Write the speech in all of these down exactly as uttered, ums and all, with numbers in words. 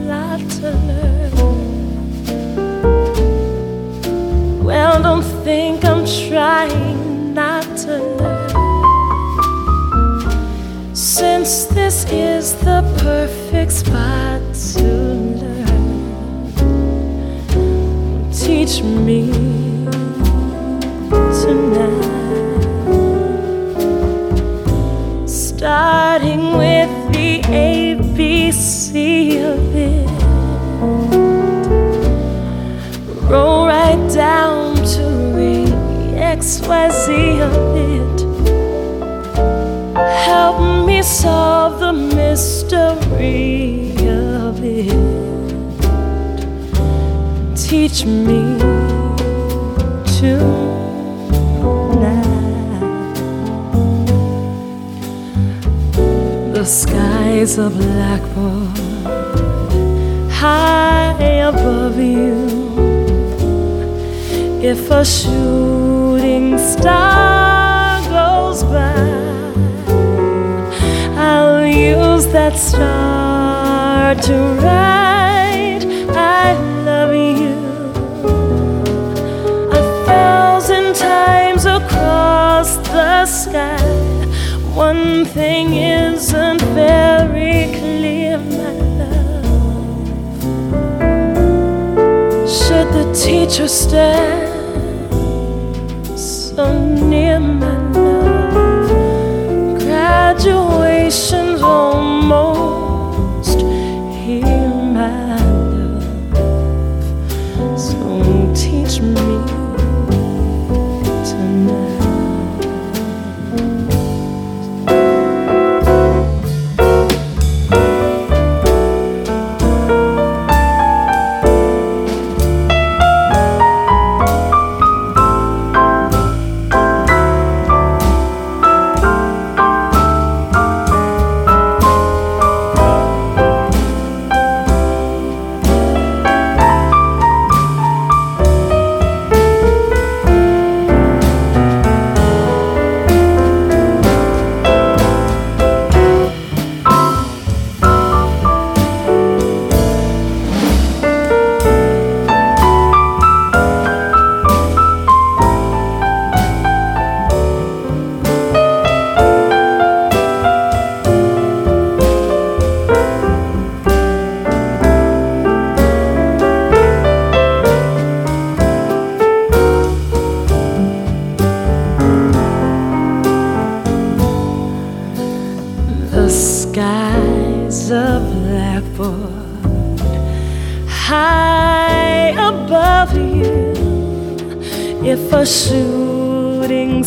lot to learn. Well, don't think I'm trying not to learn, since this is the perfect spot to learn. Teach me tonight, starting with the A B C of it. Roll right down to the X Y Z of it. Help me solve the mystery of it. Teach me tonight. The sky's a blackboard high above you. If a shooting star goes by, I'll use that star to write I love you a thousand times across the sky. One thing isn't very clear, my love. Should the teacher stand so near, my love? Graduation's almost here, my love. So teach me tonight. The sky's a blackboard high above you. If a shooting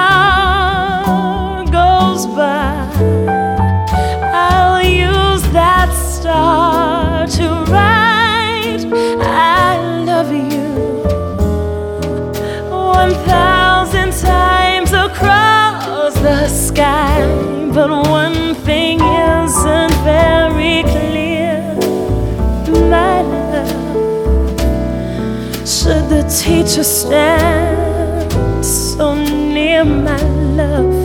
star goes by, I'll use that star to write I love you one thousand times across the sky. But one thing isn't very clear, my love. Should the teacher stand so near, my love?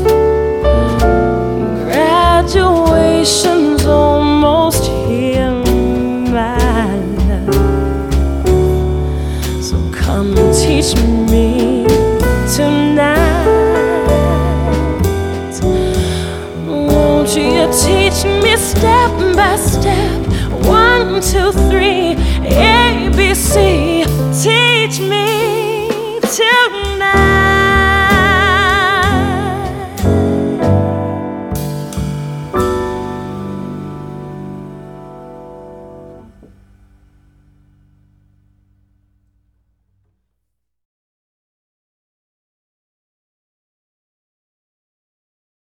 Graduation's almost here, my love. So come teach me tonight. Won't you teach me step by step, one, two, three, A B C? Teach me